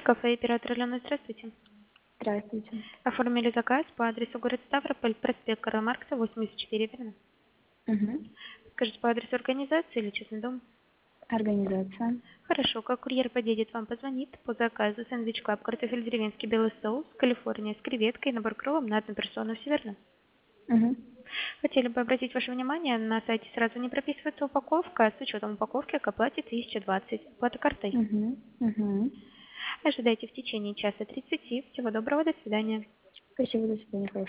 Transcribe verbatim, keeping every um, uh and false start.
Кафе «Император» Алена, здравствуйте. Здравствуйте. Оформили заказ по адресу город Ставрополь, проспект Карла Маркса, восемьдесят четыре, верно? Мгм. Скажите, по адресу организации или частный дом? Организация. Хорошо, как курьер подъедет, вам позвонит по заказу сэндвич клаб, картофель деревенский, белый соус, Калифорния с креветкой, набор кровом на одну персону, все верно? Мгм. Хотели бы обратить ваше внимание, на сайте сразу не прописывается упаковка, а с учетом упаковки к оплате тысяча двадцать. Оплата картой. Мгм. Мгм. Ожидайте в течение часа тридцати. Всего доброго, до свидания. Спасибо, до свидания, хорошего